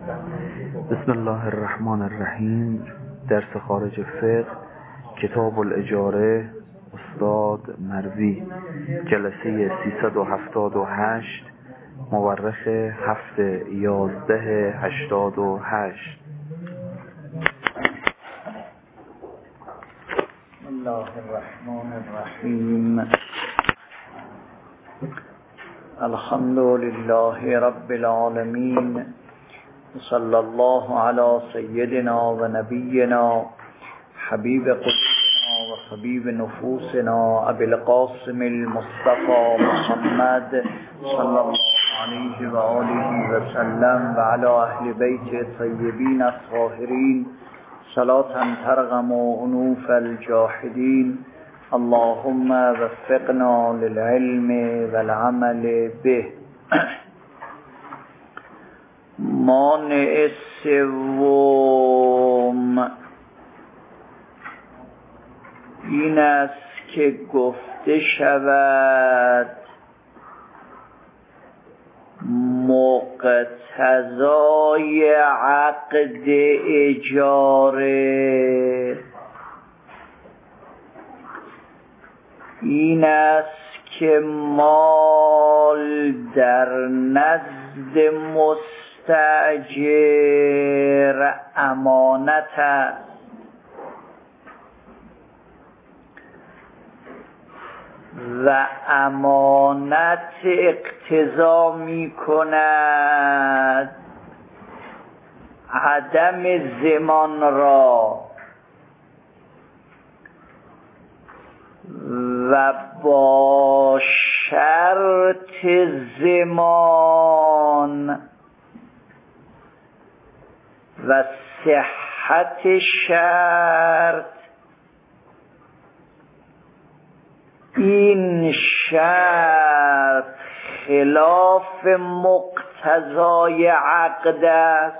بسم الله الرحمن الرحیم. درس خارج فقه، کتاب الاجاره، استاد مروی، جلسه 378، مورخ 7/11/88. بسم الله الرحمن الرحیم. الحمد لله رب العالمین، صلی الله علی سیدنا و نبینا حبیب قلوبنا و حبیب نفوسنا ابی القاسم المصطفى محمد صلی الله علیه و آله و سلم و علی اهل بیت طیبین الطاهرین صلاة ترغم انوف الجاحدین. اللهم وفقنا للعلم والعمل به. مانع سوم این است که گفته شود مقتضای عقد اجاره این است که مال در نزد مستأجر امانت است و امانت اقتضا می کند عدم ضمان را و با شرط ضمان و صحت شرط این شرط خلاف مقتضای عقد است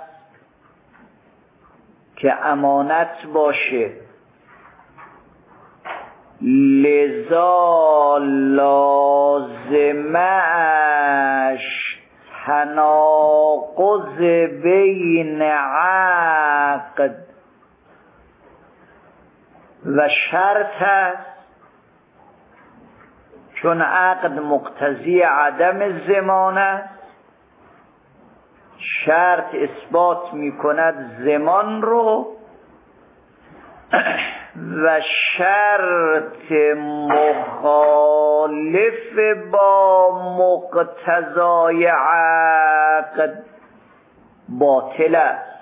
که امانت باشه، لذا لازمش تناقض بین عقد و شرط است، چون عقد مقتضی عدم ضمان است، شرط اثبات می کند ضمان رو و شرط مخالف با مقتضای عقد باطل است.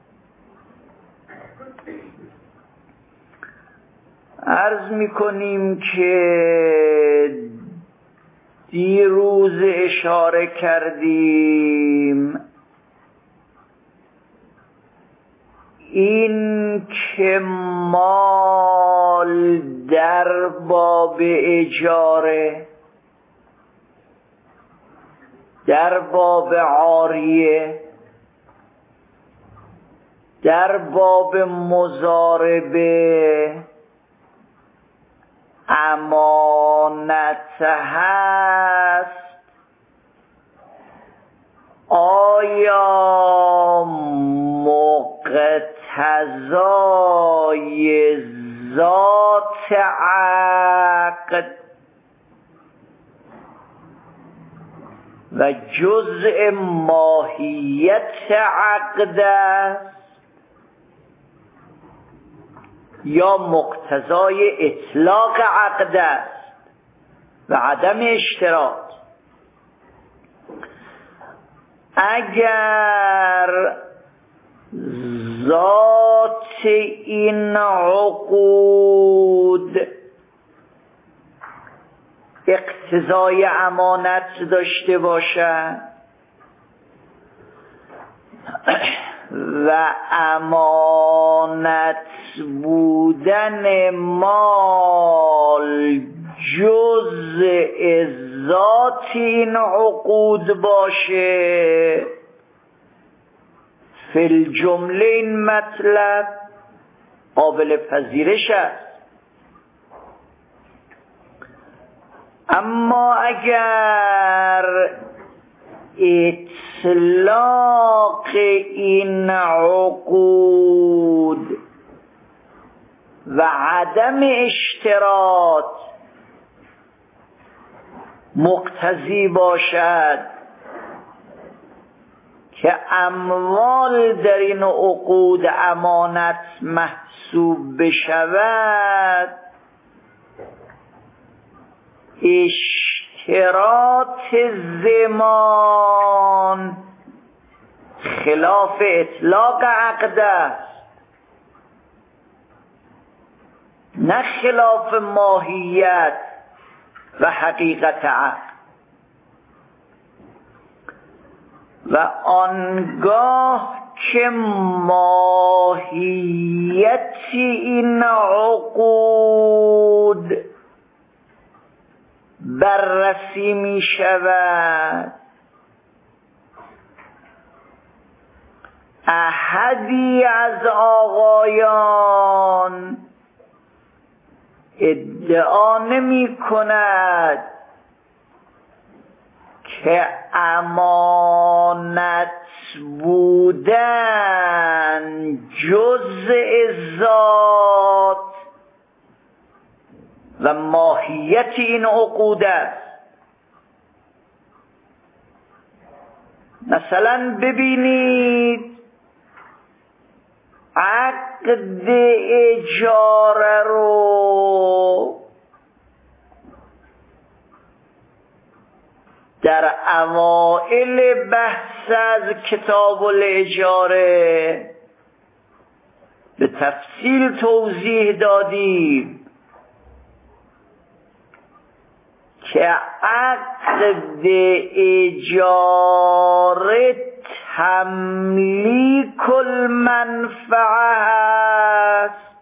عرض می‌کنیم که دیروز اشاره کردیم این که مال در باب اجاره، در باب عاریه، در باب مضاربه امانت هست. آیا مقتضای ذات عقد و جزء ماهیت عقد است یا مقتضای اطلاق عقد است و عدم اشتراط؟ اگر ذات این عقود اقتضای امانت داشته باشد و امانت بودن مال جزء ذات این عقود باشه، فی الجمله این مطلب قابل پذیرش است. اما اگر اطلاق این عقود و عدم اشتراط مقتضی باشد که اموال در این عقود امانت محسوب بشود، اشتراط ضمان خلاف اطلاق عقد است، نه خلاف ماهیت و حقیقت عقد. و آنگاه که ماهیت این عقود بررسی می شود، احدی از آقایان ادعا نمی کند که امانت بودن جزء ذات و ماهیت این عقود است. مثلا ببینید عقد اجاره رو در اوائل بحث از کتاب الاجاره به تفصیل توضیح دادیم که عقد اجاره تملیک المنفعه است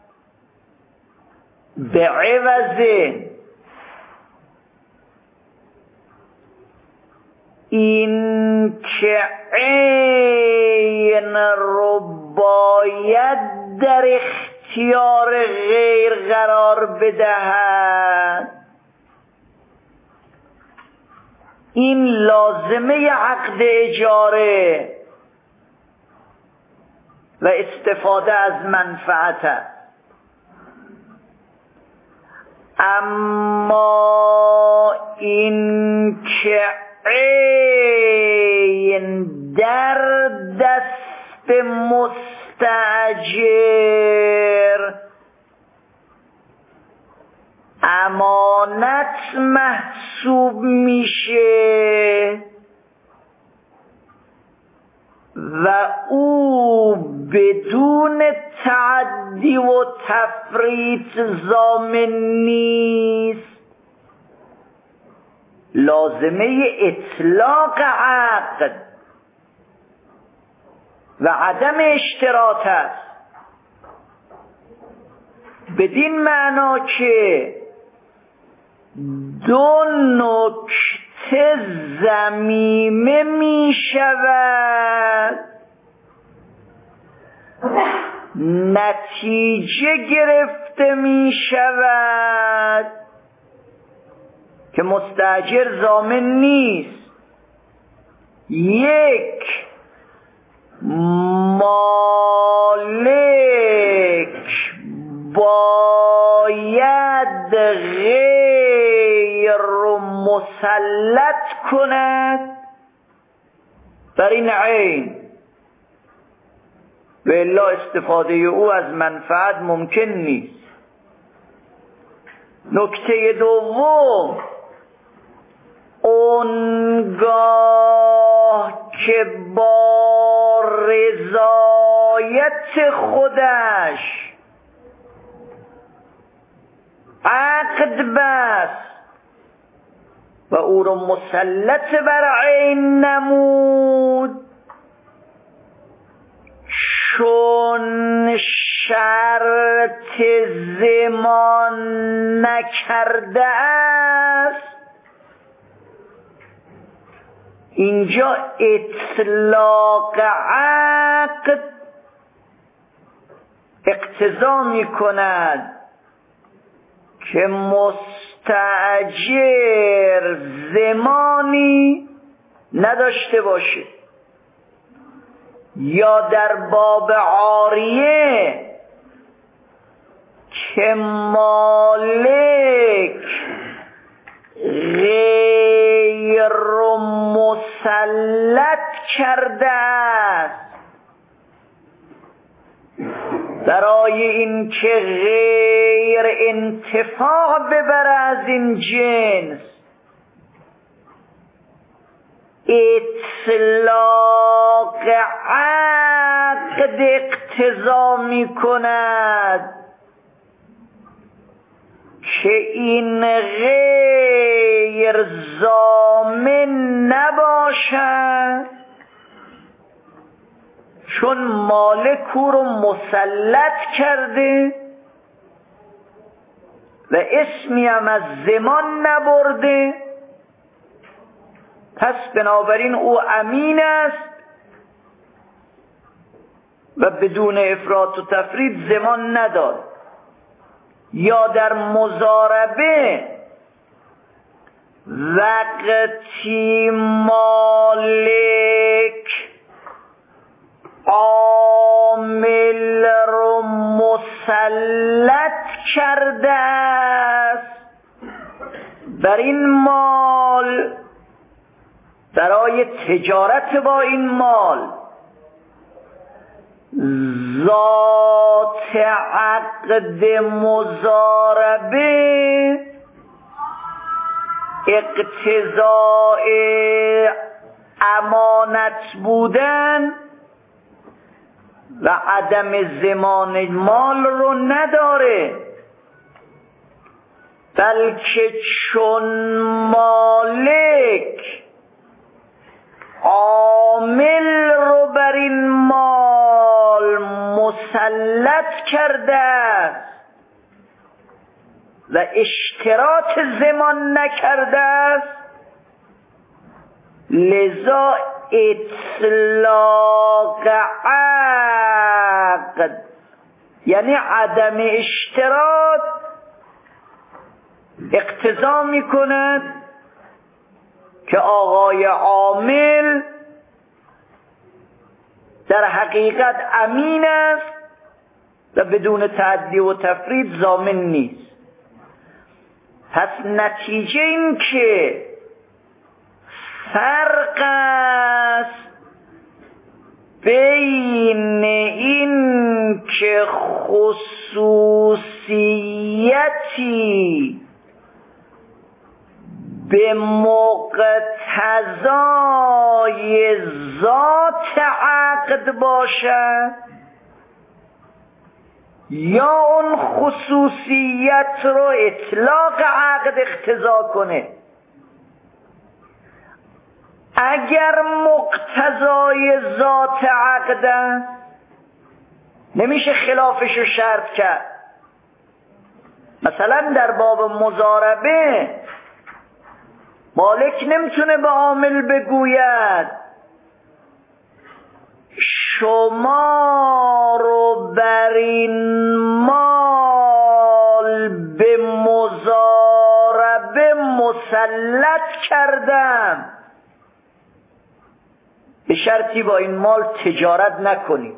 به عوض این که عین رو باید در اختیار غیر قرار بدهد. این لازمه عقد اجاره و استفاده از منفعت است. اما این که عین در دست مستاجر امانت محسوب میشه و او بدون تعدی و تفریط ضامن نیست، لازمه اطلاق عقد و عدم اشتراط است. بدین معنا که دو نکته ضمیمه می شود، نتیجه گرفته می شود که مستاجر ضامن نیست. یک، مالک باید غیر مسلط کند بر این عین، و الا استفاده او از منفعت ممکن نیست. نکته دوم، اونگاه که با رضایت خودش عقد بست و او را مسلط بر عین نمود، چون شرط ضمان نکرده است، اینجا اطلاق عقد اقتضا می کند که مستاجر زمانی نداشته باشه. یا در باب عاریه که مالک غیر مسلط کرده است برای این که غیر انتفاع ببره از این جنس، اطلاق عقد اقتضا می کند که این غیر ضامن نباشد، چون مالک او رو مسلط کرده و اسمی هم از ضمان نبرده، پس بنابراین او امین است و بدون افراط و تفرید ضمان ندارد. یا در مضاربه وقتی مالک عامل رو مسلط کرده است بر این مال برای تجارت با این مال، ذات عقد مضاربه اقتضاء امانت بودن و عدم ضمان مال رو نداره، بلکه چون مالک عامل رو بر این مال مسلط کرده است و اشتراط ضمان نکرده است، لذا اطلاق عقد یعنی عدم اشتراط اقتضا می کند که آقای عامل در حقیقت امین است و بدون تعدی و تفرید ضامن نیست. پس نتیجه این که فرق است بین این که خصوصیتی به مقتضای ذات عقد باشد یا اون خصوصیت رو اطلاق عقد اقتضا کنه. اگر مقتضای ذات عقد است نمیشه خلافش رو شرط کرد. مثلا در باب مضاربه مالک نمیتونه به عامل بگوید شما رو بر این مال به مضاربه مسلط کردم، به شرطی با این مال تجارت نکنید.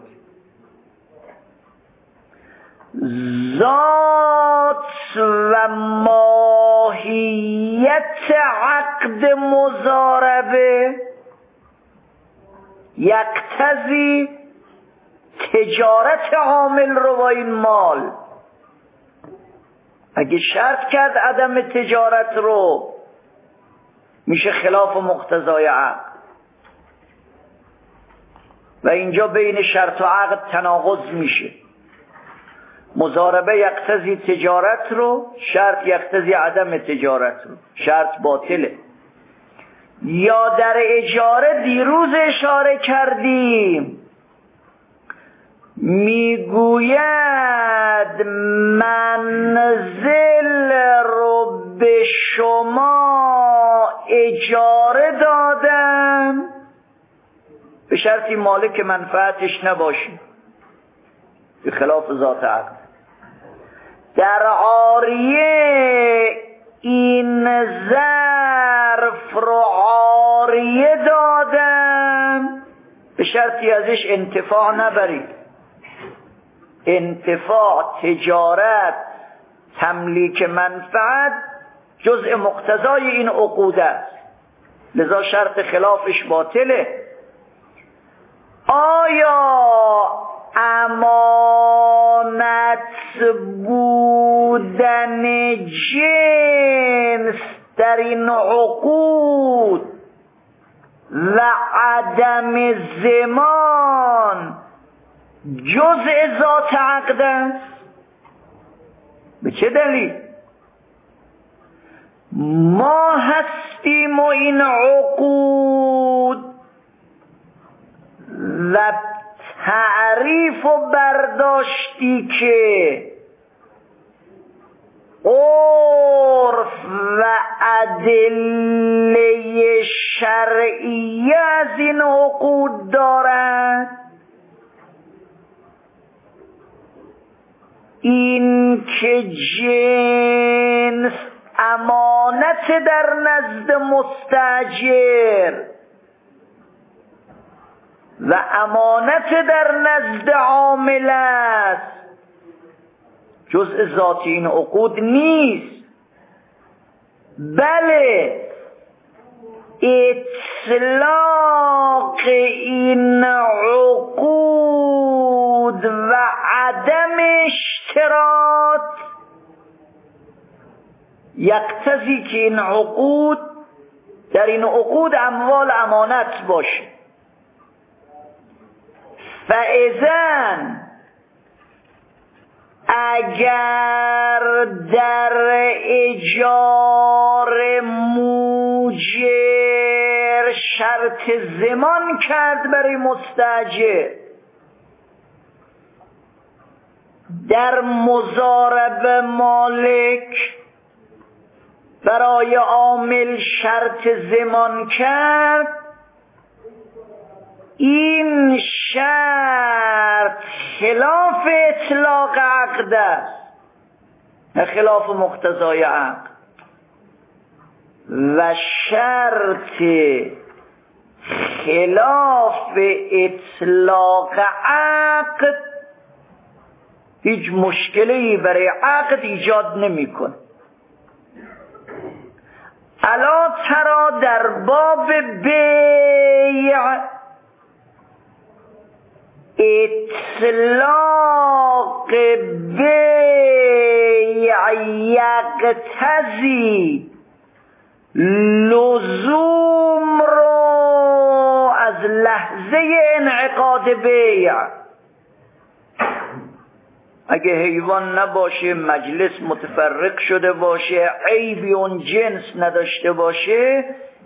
ذات و ماهیت عقد مضاربه یقتضی تجارت عامل رو با این مال. اگه شرط کرد عدم تجارت رو میشه خلاف مقتضای عقد و اینجا بین شرط و عقد تناقض میشه. مضاربه یقتضی تجارت رو، شرط یقتضی عدم تجارت رو، شرط باطله. یا در اجاره دیروز اشاره کردیم، میگوید منزل رو به شما اجاره دادم به شرطی مالک منفعتش نباشی، به خلاف ذات عقد. در عاریه این ظرف رو عاریه جاریه دادم، به شرطی ازش انتفاع نبرید. انتفاع، تجارت، تملیک منفعت جزء مقتضای این عقود است، لذا شرط خلافش باطله. آیا امانت بودن جنس در این عقود و عدم زمان جزء ذات عقد است؟ به چه دلیل؟ ما هستیم و این عقود و تعریف و برداشتی که عرف و ادله شرعی از این عقود دارد، این که جنس امانت در نزد مستاجر و امانت در نزد عامل است، جزء ذاتی این عقود نیست، بله اطلاق این عقود و عدم اشتراط یقتضی که این عقود در این عقود اموال امانت باشه. فاذن اگر در اجاره موجر شرط زمان کرد برای مستاجر، در مضاربه مالک برای عامل شرط زمان کرد، این شرط خلاف اطلاق عقد است، نه خلاف مقتضای عقد. و شرط خلاف اطلاق عقد هیچ مشکلی برای عقد ایجاد نمی‌کنه. الا ترى در باب بیع اطلاق بیع یقتضی لزوم رو از لحظه انعقاد بیع. اگه حیوان نباشه، مجلس متفرق شده باشه، عیبی اون جنس نداشته باشه،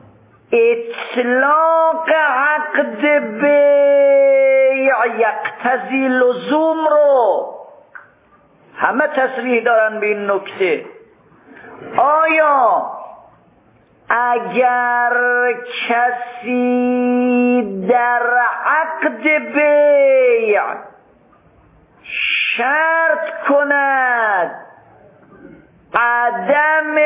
اطلاق عقد بیع یقتضی لزوم رو همه تصریح دارن به این نکته. آیا اگر کسی در عقد بیع شرط کند عدم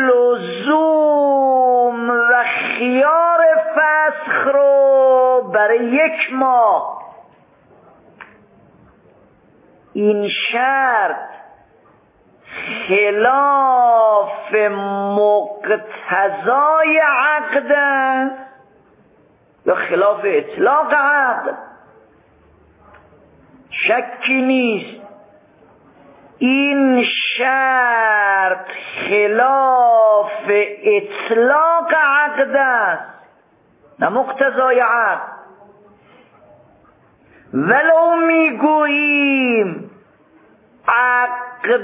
لزوم و خیار فسخ رو برای 1 ماه، این شرط خلاف مقتضای عقد یا خلاف اطلاق عقد؟ شکی نیست این شرط خلاف اطلاق عقد است، نه مقتضای عقد. ولو میگوییم عقد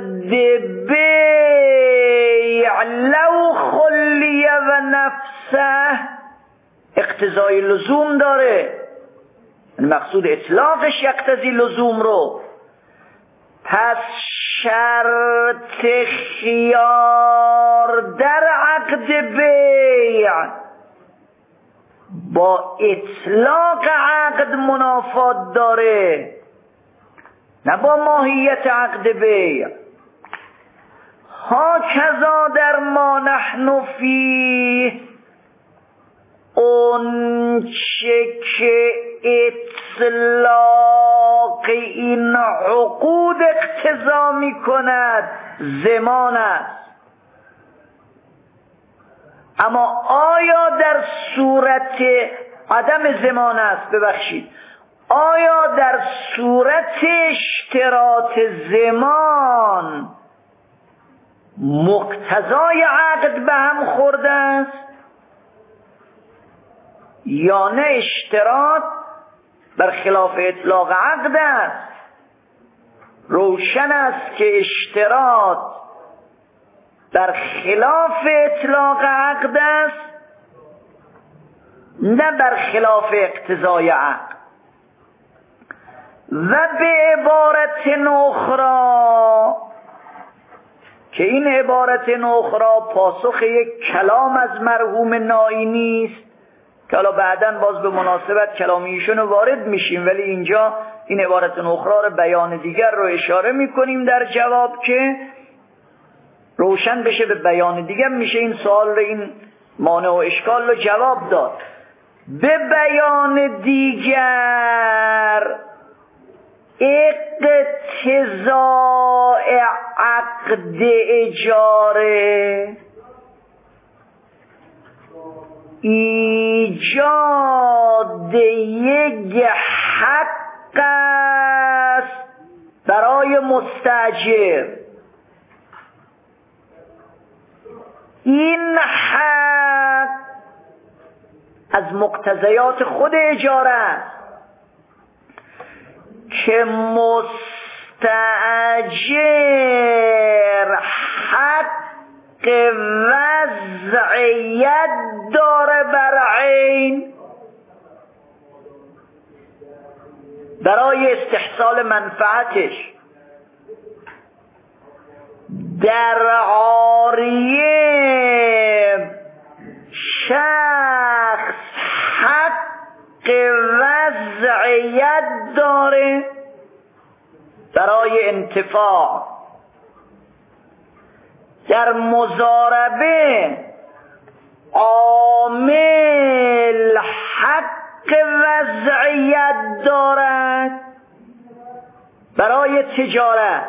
بیع لو خلیه و نفسه اقتضای لزوم داره، مقصود اطلاقش یقتضی لزوم رو، پس شرط خیار در عقد بیع با اطلاق عقد منافات داره، نه با ماهیت عقد بیع. هاکذا در ما نحن فیه اون چه که اطلاق این عقود اقتضا می کند زمان است. اما آیا در صورت عدم زمان است، ببخشید، آیا در صورت اشتراط زمان مقتضای عقد به هم خورده است یا نه اشتراط بر خلاف اطلاق عقد است؟ روشن است که اشتراط در خلاف اطلاق عقد است، نه بر خلاف اقتضای عقد. و به عبارت اخرى، که این عبارت اخرى پاسخ یک کلام از مرحوم نائینی است که حالا بعداً باز به مناسبت کلام ایشون وارد میشیم، ولی اینجا این عبارت اخرى رو بیان دیگر رو اشاره میکنیم در جواب که روشن بشه به بیان دیگر، میشه این سوال رو، این مانع و اشکال رو جواب داد. به بیان دیگر اقتضاء عقد اجاره ایجاد یک حق است برای مستاجر. این حق از مقتضیات خود اجاره است که مستاجر حق وضعیت داره بر عین برای استحصال منفعتش. در عاریه شخص حق وضعیت داره برای انتفاع، در مضاربه عامل حق وضعیت دارد برای تجارت.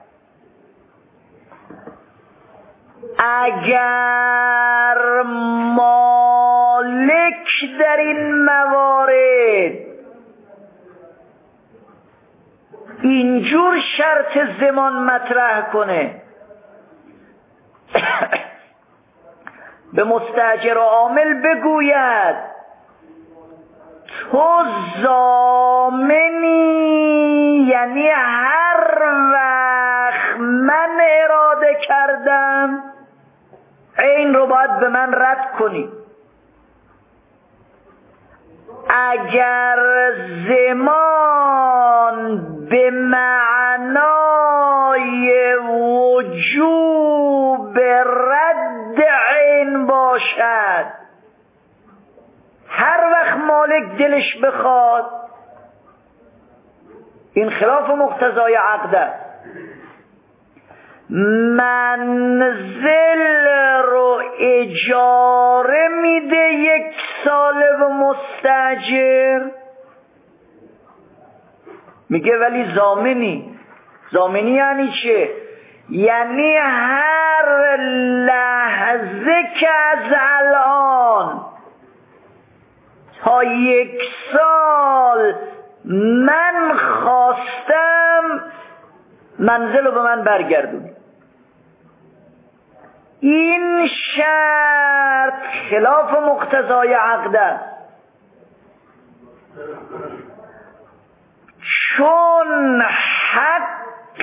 اگر مالک در این موارد اینجور شرط زمان مطرح کنه به مستاجر و عامل بگوید تو ضامنی، یعنی هر وقت من اراده کردم عین رو باید به من رد کنی. اگر زمان به معنای وجوب رد عین باشد، هر وقت مالک دلش بخواد، این خلاف مقتضای عقد است. منزل رو اجاره میده 1 ساله و مستاجر، میگه ولی ضامنی یعنی چه؟ یعنی هر لحظه که از الان تا 1 سال من خواستم منزل رو به من برگردونی. این شرط خلاف مقتضای عقد است، چون حق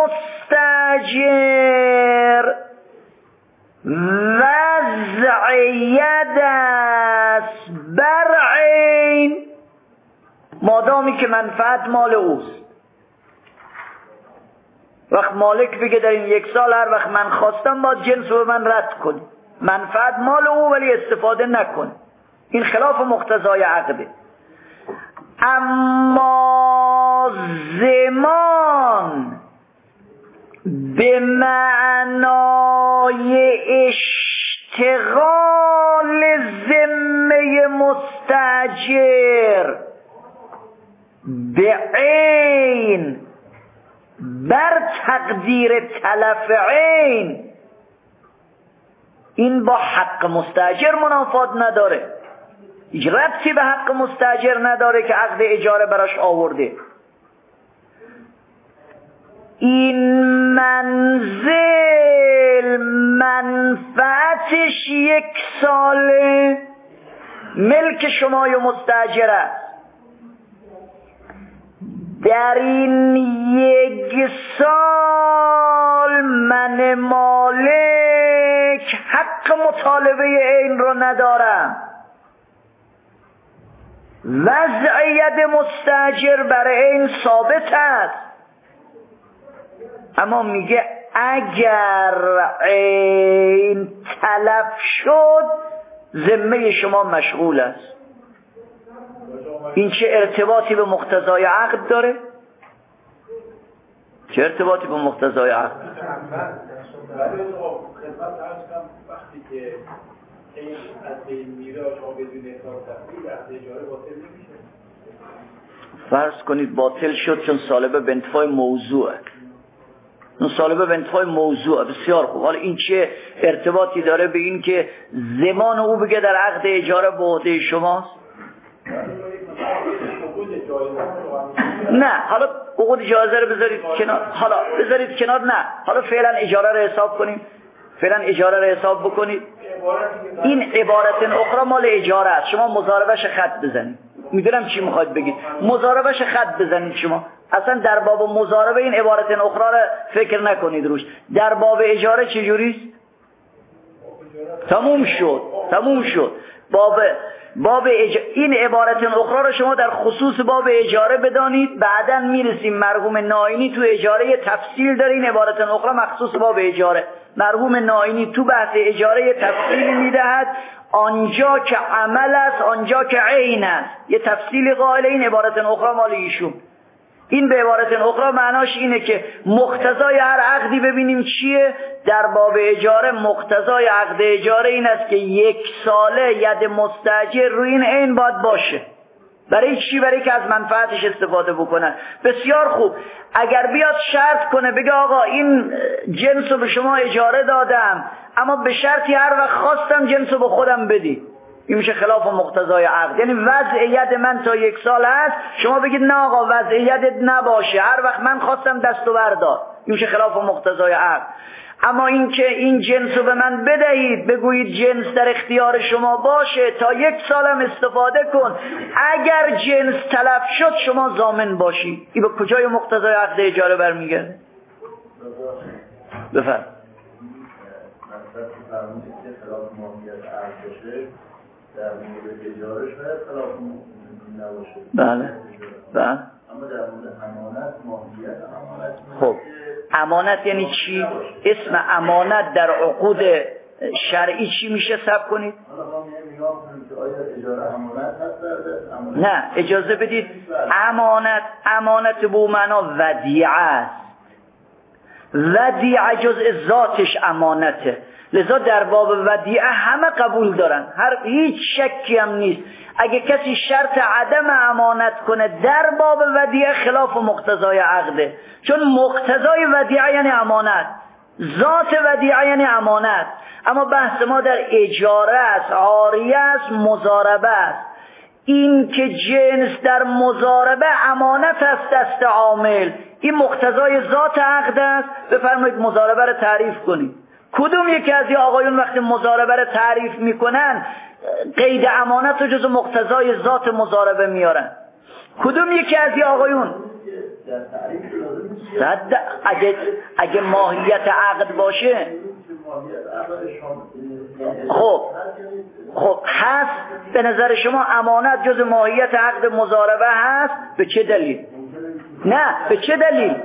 مستاجر وضعیت است بر عین مادامی که منفعت مال اوست. وقت مالک بگه در این 1 سال هر وقت من خواستم باید جنس رو من رد کنی، منفعت مال او ولی استفاده نکنه، این خلاف مقتضای عقده. اما زمان به معنای برای اشتغال ذمه مستاجر به عین بر تقدیر تلف عین، این با حق مستاجر منافات نداره، هیچ ربطی به حق مستاجر نداره که عقد اجاره براش آورده. این منزل منفعتش 1 ساله ملک شما یا مستاجر است. در این 1 سال من مالک حق مطالبه این رو ندارم. وضعیت مستاجر برای این ثابت است، اما میگه اگر این تلف شد ذمه شما مشغول است. این چه ارتباطی به مقتضای عقد داره؟ چه ارتباطی به مقتضای عقد؟ وقتی که این از بین میره شما بدون اقرار تفصیل عقد اجاره باطل نمیشه. فرض کنید باطل شد چون سالبه به انتفاع موضوعه. اون سالبه به انتفاع موضوعه. بسیار خوب. حالا این چه ارتباطی داره به این که زمان او بگه در عقد اجاره به عهده شماست؟ نه، حالا عقود جایزه رو بذارید کنار. حالا بذارید کنار. نه، حالا فعلا اجاره رو حساب کنیم. فعلا اجاره رو حساب بکنید. این عبارت اخرى مال اجاره است. شما مضاربش خط بزنید. میدونم چی میخواید بگید. مضاربش خط بزنید. شما اصلا در باب مضاربه این عبارت اخرى رو فکر نکنید روش. در باب اجاره چجوریست؟ تموم شد. این عبارت اخرى رو شما در خصوص باب اجاره بدانید. بعداً میرسیم مرحوم نائینی تو اجاره تفصیل داره. این عبارت اخرى مخصوص باب اجاره. مرحوم نائینی تو بحث اجاره تفصیل میدهد، آنجا که عمل است آنجا که عین است. یه تفصیل قائل. این عبارت اخرى مال ایشون. این به عبارت اخرى معناش اینه که مقتضای هر عقدی ببینیم چیه. در باب اجاره مقتضای عقد اجاره این است که 1 ساله ید مستاجر روی این عین باید باشه. برای چی؟ برای که از منفعتش استفاده بکنن. بسیار خوب. اگر بیاد شرط کنه بگه آقا این جنس رو به شما اجاره دادم، اما به شرطی هر وقت خواستم جنس رو به خودم بدی، این میشه خلاف مقتضای عقد. یعنی وضعیت من تا 1 سال هست، شما بگید نه آقا وضعیتت نباشه، هر وقت من خواستم دست و بردار، این میشه خلاف مقتضای عقد. اما این که این جنس رو به من بدهید، بگویید جنس در اختیار شما باشه تا 1 سالم استفاده کن، اگر جنس تلف شد شما ضامن باشی، این به کجای مقتضای عقد اجاره برمیگرده؟ بفرمایید. خلاف ماهیت عقد باشه در مورد اجاره شاید خلاف نباشه. بله. اما در مورد امانت ماهیت امانت. خب امانت یعنی چی؟ اسم امانت در عقود شرعی چی میشه؟ صبر کنید. حالا ما نگاه کنیم که آیا اجاره امانت هست در امانت؟ نه، اجازه بدید. امانت به معنا ودیعه است. ودیعه جزء ذاتش امانته، لذا در باب ودیعه همه قبول دارن، هیچ شکی هم نیست. اگه کسی شرط عدم امانت کنه در باب ودیعه خلاف مقتضای عقده، چون مقتضای ودیعه یعنی امانت، ذات ودیعه یعنی امانت. اما بحث ما در اجاره است، عاریه است، مضاربه است. این که جنس در مضاربه امانت است دست عامل، این مقتضای ذات عقد است. بفرمایید مضاربه رو تعریف کنید. کدوم یکی از این آقایون وقتی مضاربه رو تعریف میکنن قید امانت رو جز مقتضای ذات مضاربه میارن؟ کدوم یکی از این آقایون؟ اگه ماهیت عقد باشه خب هست. به نظر شما امانت جز ماهیت عقد مضاربه هست؟ به چه دلیل؟ نه، به چه دلیل؟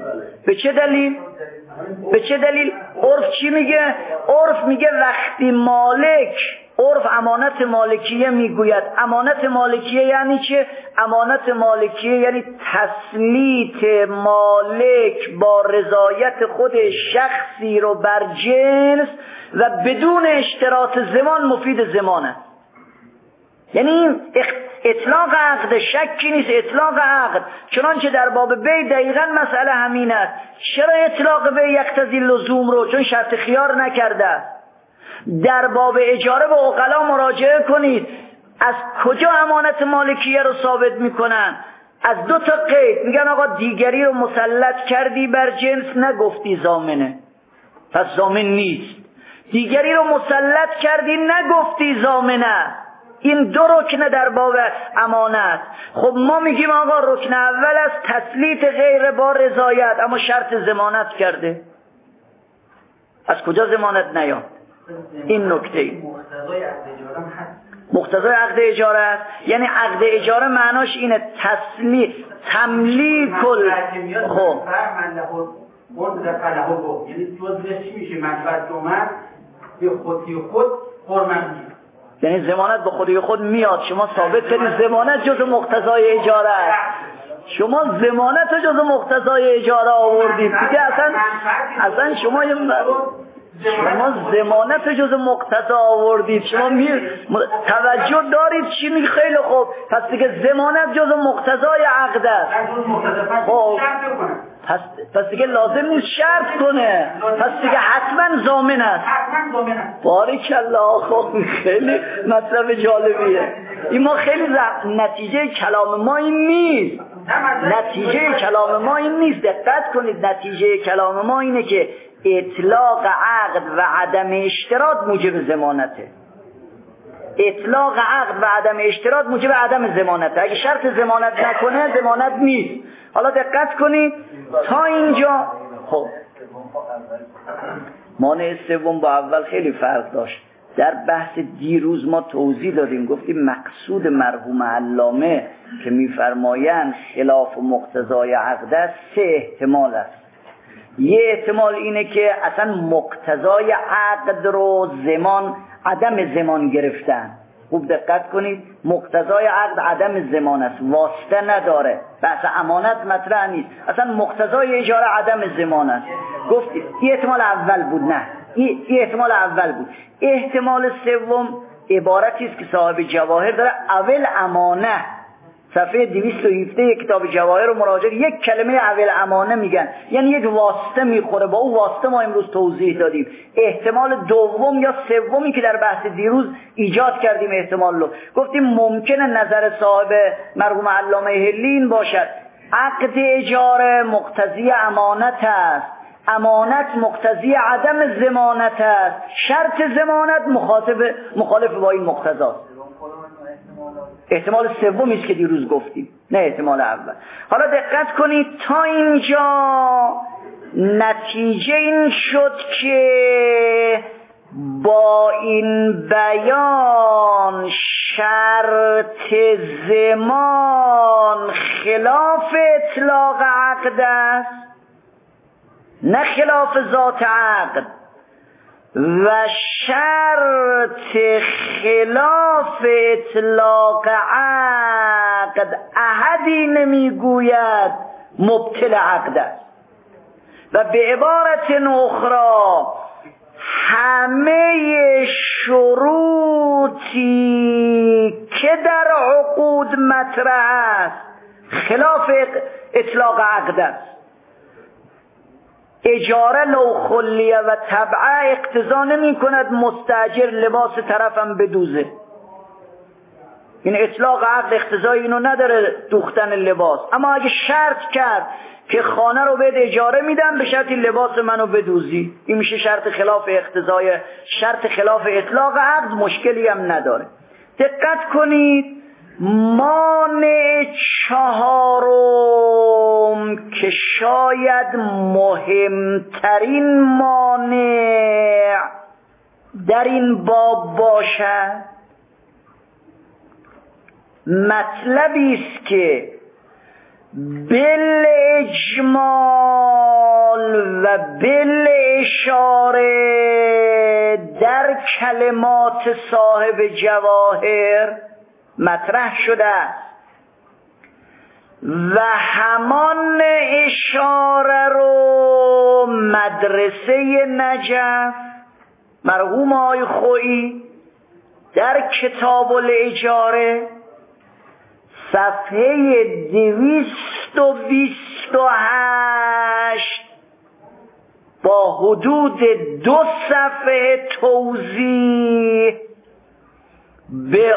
به چه دلیل؟ عرف چی میگه؟ عرف میگه وقتی مالک عرف امانت مالکیه میگوید. امانت مالکیه یعنی چه؟ امانت مالکیه یعنی تسلیط مالک با رضایت خود شخصی رو بر جنس و بدون اشتراط زمان مفید زمانه. یعنی این اطلاق عقد، شکی نیست اطلاق عقد، چنانچه در باب بیع دقیقاً مسئله همین است. چرا اطلاق بیع یقتضی لزوم رو؟ چون شرط خیار نکرده. در باب اجاره به عقلا مراجعه کنید، از کجا امانت مالکیه رو ثابت میکنن؟ از دو تا قید. میگن آقا دیگری رو مسلط کردی بر جنس، نگفتی ضامنه، پس ضامن نیست. دیگری رو مسلط کردی، نگفتی ضامنه. این دو رکن در باب امانت. خب ما میگیم آقا رکن اول از تسلیط غیر با رضایت، اما شرط ضمانت کرده، از کجا ضمانت نیاد؟ این نکته مقتضای عقد اجاره است. یعنی عقد اجاره معناش اینه تملیک کل. خب یعنی جزء چی میشه؟ منفعت اومد به خودی خود حرمت، یعنی ضمانت به خودی خود میاد. شما ثابت کردید ضمانت جزء مقتضای اجاره است. شما ضمانت رو جزء مقتضای اجاره آوردید دیگه. اصلا شما ضمانت رو جزء مقتضا آوردید. شما توجه دارید چی میگه؟ خیلی خوب، پس دیگه ضمانت جزء مقتضای عقد است. خب پس دیگه لازم نیست شرط کنه، پس دیگه حتما ضامن است. بارک الله. خب خیلی مطلب جالبیه این. ما خیلی نتیجه کلام ما این نیست. نتیجه کلام ما این نیست. دقت کنید، نتیجه کلام ما اینه که اطلاق عقد و عدم اشتراط موجب ضمانته. اطلاق عقد و عدم اشتراط موجب عدم ضمانته. اگه شرط ضمانت نکنه ضمانت نیست. حالا دقت کنید تا اینجا. خب مانع سوم با اول خیلی فرق داشت. در بحث دیروز ما توضیح دادیم، گفتیم مقصود مرحوم علامه که میفرمایند خلاف مقتضای عقد است، سه احتمال است. یه احتمال اینه که اصلا مقتضای عقد رو عدم زمان گرفتن. خوب دقت کنید، مقتضای عقد عدم زمان است، واسطه نداره، بحث امانت مطرح نیست، اصلا مقتضای اجاره عدم زمان است. گفتید این احتمال اول بود. نه، این احتمال اول بود. احتمال سوم عبارتی است که صاحب جواهر داره، اول امانه، صفحه 217 کتاب جواهر رو مراجعه، یک کلمه اول امانه میگن، یعنی یک واسطه میخوره. با اون واسطه ما امروز توضیح دادیم. احتمال دوم یا سومی که در بحث دیروز ایجاد کردیم احتمال رو گفتیم ممکنه نظر صاحب مرحوم علامه حلی این باشد عقد اجاره مقتضی امانت است، امانت مقتضی عدم ضمانت است، شرط ضمانت مخالف با این مقتضاست. احتمال سومی است که دیروز گفتیم، نه احتمال اول. حالا دقت کنید تا اینجا نتیجه این شد که با این بیان شرط زمان خلاف اطلاق عقد است، نه خلاف ذات عقد، و شرط خلاف اطلاق عقد احدی نمیگوید مبطل عقد است. و به عبارت اخرى همه شروطی که در عقود مطرح است خلاف اطلاق عقد است. اجاره لو خلیه و تبعه اقتضا نمی کند مستاجر لباس طرفم بدوزه. این اطلاق عقد اقتضای اینو نداره دوختن لباس، اما اگه شرط کرد که خانه رو بهت اجاره میدم به شرط لباس منو بدوزی، این میشه شرط خلاف اقتضای، شرط خلاف اطلاق عقد، مشکلی هم نداره. دقت کنید مانع چهارم که شاید مهمترین مانع در این باب باشد، مطلبی است که بالاجمال قال و بالاشاره در کلمات صاحب جواهر مطرح شده است و همان اشاره رو مدرسه نجف مرحوم آقای خویی در کتاب الاجاره صفحه 228 با حدود 2 صفحه توضیح به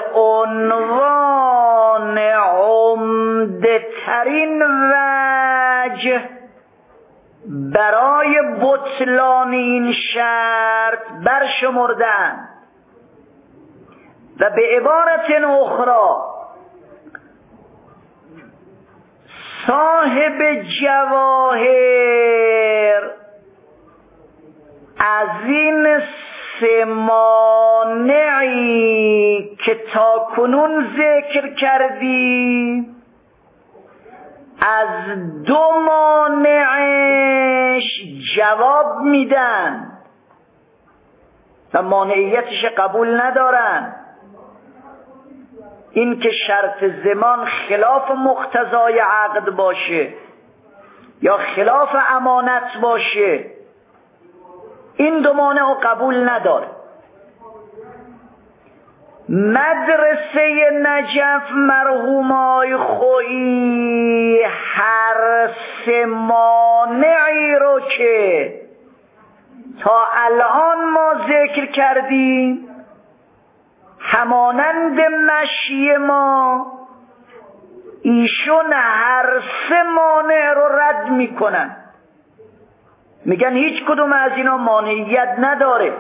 عنوان عمده ترین وجه برای بطلان این شرط برشمردند و به عبارت اخرى صاحب جواهر از این 3 مانعی که تا کنون ذکر کردیم از 2 مانعش جواب میدن و مانعیتش قبول ندارن. این که شرط زمان خلاف مقتضای عقد باشه یا خلاف امانت باشه، این 2 مانع رو قبول نداره. مدرسه نجف مرحوم آقای خویی هر 3 مانعی رو که تا الان ما ذکر کردیم همانند مشی ما، ایشون هر 3 مانع رو رد میکنن، میگن هیچ کدوم از اینا مانعیت نداره،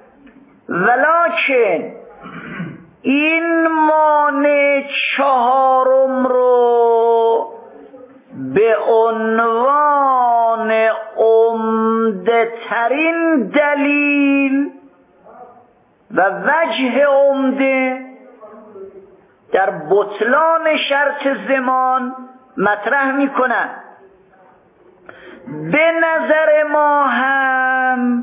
ولکن این مانع 4م رو به عنوان عمده ترین دلیل و وجه عمده در بطلان شرط زمان مطرح میکنن. به نظر ما هم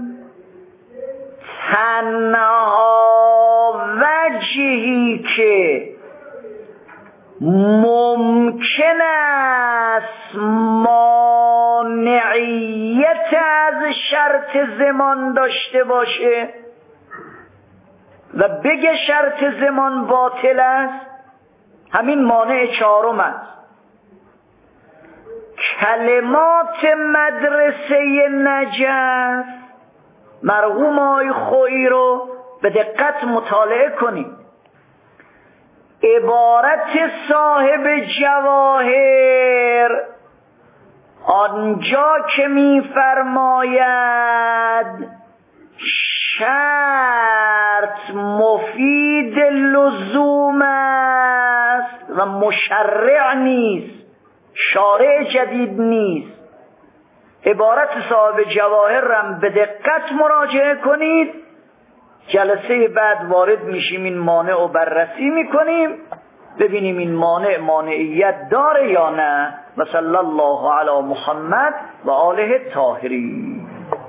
تنها وجهی که ممکن است مانعیت از شرط زمان داشته باشه و بگه شرط زمان باطل است، همین مانع 4م است. کلمات مدرسه نجف مرحوم آقای خویی رو به دقت مطالعه کنید. عبارت صاحب جواهر آنجا که می‌فرماید شرط مفید لزوم است و مشرع نیست، شارع جدید نیست، عبارت صاحب جواهر رم به دقت مراجعه کنید. جلسه بعد وارد میشیم، این مانع رو بررسی میکنیم، ببینیم این مانع مانعیت داره یا نه. و صلی الله علی محمد و آله الطاهرین.